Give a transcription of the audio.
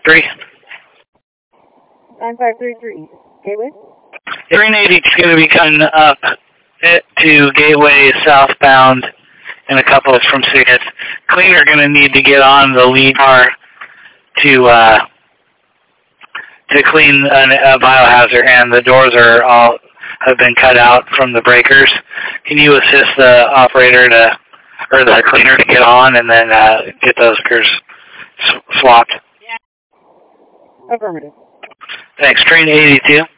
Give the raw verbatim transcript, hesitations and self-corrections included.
three. nine five three three. Gateway? Train eighty is going to be coming up to Gateway southbound in a couple of from Six. Cleaner going to need to get on the lead car to uh, to clean a, a biohazard, and the doors are all have been cut out from the breakers. Can you assist the operator to, or the cleaner to get on and then uh, get those gears sw- swapped? Affirmative. Thanks. Train eighty-two.